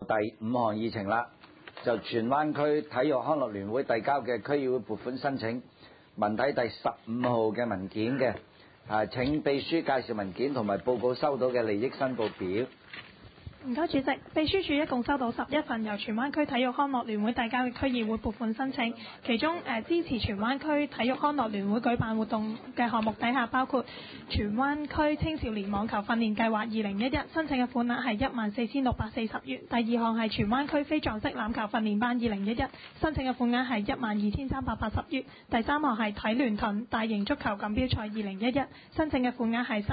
第5項議程啦，就荃灣區體育康樂聯會遞交嘅區議會撥款申請，文體第15號嘅文件嘅，請秘書介紹文件同埋報告收到嘅利益申報表。 唔該，主席。秘書處一共收到11份由荃灣區體育康樂聯會遞交嘅區議會撥款申請，其中支持荃灣區體育康樂聯會舉辦活動嘅項目底下，包括荃灣區青少年網球訓練計劃2011，申請嘅款額係14,640元；第二項係荃灣區非撞式欖球訓練班2011，申請嘅款額係12,380元；第三項係體聯盾大型足球錦標賽2011，申請嘅款額係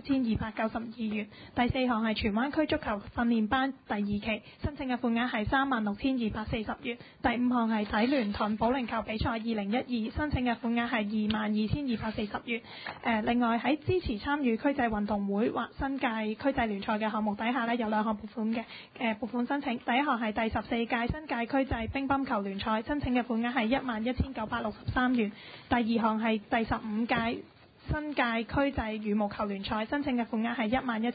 37,292元；第四項係荃灣區足球訓練班第2期，申請嘅款額係36,240元；第五項係體聯盾保齡球比賽2012，申請嘅款額係22,240元。另外喺支持參與區際運動會或新界區際聯賽嘅項目底下呢，有2項撥款嘅撥款申請。第一項係第14屆新界區際乒乓球聯賽，申請嘅款額係11,963元；第二項係第15屆新界區際羽毛球聯賽，申請嘅款額係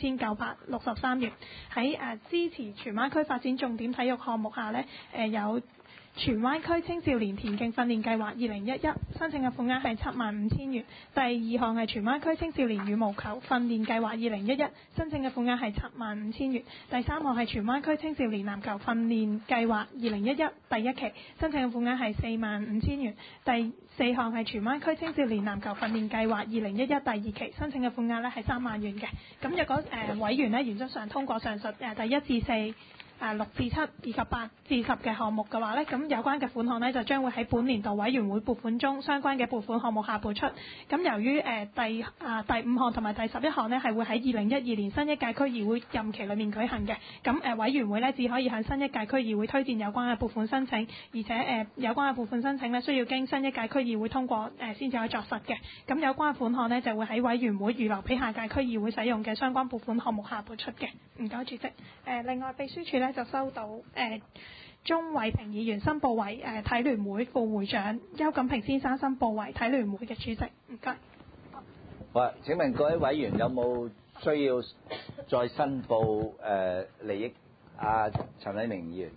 11,963元。喺支持荃灣區發展重點體育項目下呢，有荃灣區青少年田徑訓練計劃2011，申請嘅款額係75,000元；第二項係荃灣區青少年羽毛球訓練計劃2011，申請嘅款額係75,000元；第三項係荃灣區青少年籃球訓練計劃2011第1期，申請嘅款額係45,000元；第四項係荃灣區青少年籃球訓練計劃2011第2期，申請嘅款額呢係3萬元嘅。咁若果委員呢原則上通過上述第1至4、6至7以及8至10嘅項目嘅話呢，咁有關嘅款項呢就將會喺本年度委員會撥款中相關嘅撥款項目下撥出。咁由於第5項同埋第11項呢係會喺2012年新一屆區議會任期裏面舉行嘅，咁委員會呢只可以向新一屆區議會推薦有關嘅撥款申請，而且有關嘅撥款申請呢需要經新一屆區議會通過先至可以作實嘅。咁有關嘅款項呢就會喺委員會預留俾下屆區議會使用嘅相關撥款項目下撥出嘅。唔該，主席。另外秘書處呢就收到鍾偉平議員申報為體聯會副會長，邱錦平先生申報為體聯會嘅主席。唔該。 好啊，請問各位委員有冇需要再申報利益？陳偉明議員。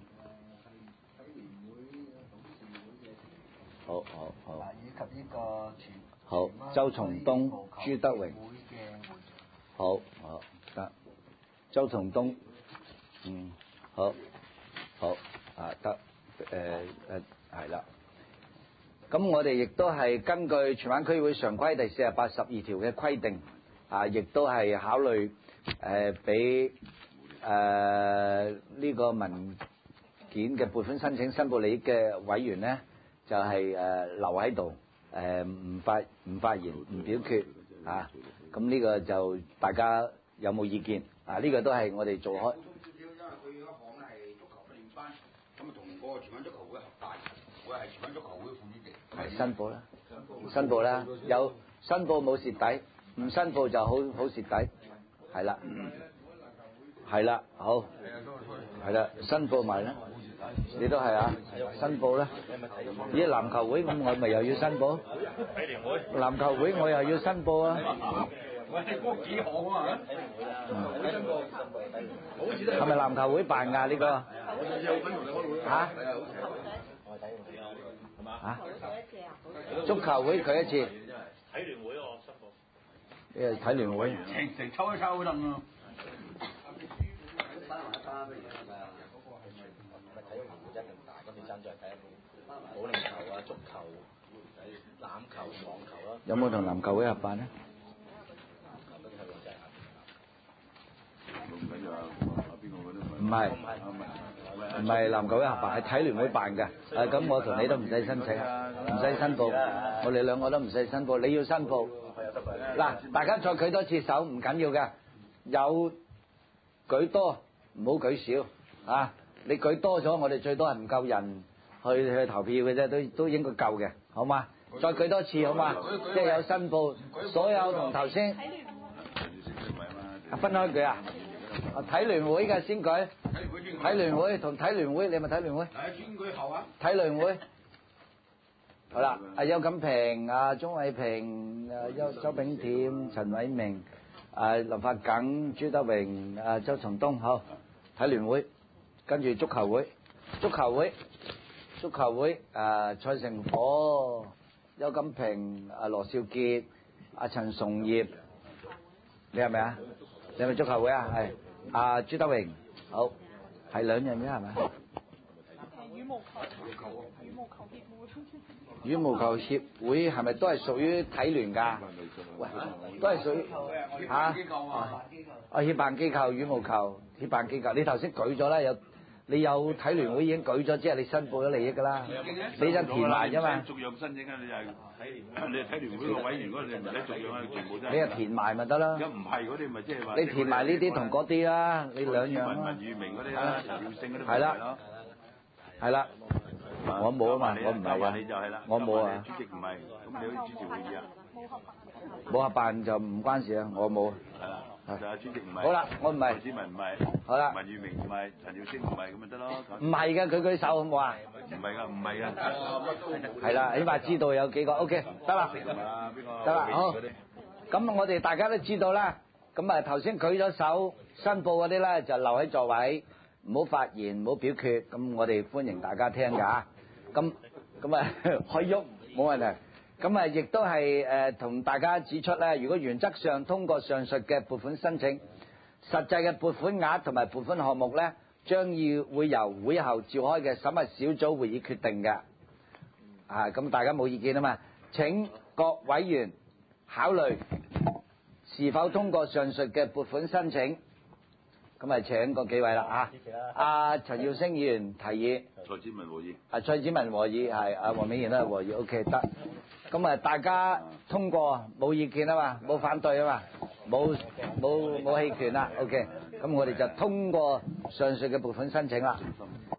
好。 以及呢個好，周松東、朱德榮。好得。周松東。好得，係啦。咁我哋亦都係根據荃灣區議會常規第48、12條嘅規定，亦都係考慮俾呢個文件嘅撥款申請申報利益嘅委員呢，就係留喺度，唔發言唔表決啊。咁呢個就大家有冇意見？呢個都係我哋做開。同個荃灣足球會合辦，我係荃灣足球會副主席。係申報啦，申報啦，有申報冇蝕底，唔申報就好蝕底，係啦，係啦，好，係啦，申報埋啦，你都係啊，申報啦。咦，籃球會咁我咪又要申報？籃球會我又要申報啊！喂，嗰幾項啊？係咪籃球會辦㗎呢個？足球會佢一次。體聯會我申報。體聯會。成抽一抽得咯。有冇同籃球會合辦呢？唔係籃球會合辦，係體聯會辦嘅。咁我同你都唔使申請，唔使申報，我哋兩個都唔使申報。你要申報。嗱，大家再舉多次手唔緊要嘅，有舉多唔好舉少啊！你舉多咗，我哋最多係唔夠人去投票嘅啫，都應該夠嘅，好嘛？再舉多次好嘛？即係有申報，所有同頭先分開舉啊！體聯會嘅先舉，體聯會同體聯會，你係咪體聯會？先舉後啊！體聯會，好啦，邱錦平、鍾偉平、周炳添、陳偉明、林發耿、朱德榮、周松東，好，體聯會跟住足球會，蔡成火、邱金平、羅少傑、陳崇業，你係咪啊？你係咪足球會啊？係朱德榮，好，係兩樣嘢係咪？羽毛球協會係咪都係屬於體聯㗎？喂，都係屬於嚇？協辦機構羽毛球協辦機構，你頭先舉咗啦，你有體聯會已經舉咗，即係你申報咗利益㗎啦，你就填埋啫嘛。 逐樣申請啊！你係體聯會個委員嗰，你唔使逐樣啊，全部都係。 你係填埋咪得啦。 而家唔係嗰啲咪即係話。 你填埋呢啲同嗰啲啦，你兩樣。 文裕明嗰啲啦，陳耀升嗰啲咪係啦，係啦。我冇啊嘛，我唔係啊， 你就係啦， 我冇啊。 主席唔係，咁你可以主持會議啊。 冇合辦就唔關事啊，我冇。 係啦，就係主席唔係。 好啦，我唔係。 羅子文唔係。 好啦。 文裕明唔係，陳耀升唔係，咁咪得咯。 唔係嘅，佢舉手好唔好啊？ 唔係㗎，唔係㗎。 係啦，起碼知道有幾個 OK，得啦。得啦，好。咁我哋大家都知道啦。咁頭先舉咗手申報嗰啲咧，就留喺座位，唔好發言，唔好表決。咁我哋歡迎大家聽㗎。咁可以喐，冇問題。咁亦都係同大家指出咧，如果原則上通過上述嘅撥款申請，實際嘅撥款額同埋撥款項目咧，將會由會後召開嘅審核小組會議決定嘅。咁大家冇意見啊嘛？請各委員考慮是否通過上述嘅撥款申請。咁請嗰幾位啦嚇。陳耀升議員提議。 蔡子文和議。 蔡子文和議係，黃美賢都係和議 OK 得。咁大家通過冇意見啊嘛，冇反對啊嘛，冇棄權啦 OK。咁我哋就通過上述嘅撥款申請啦。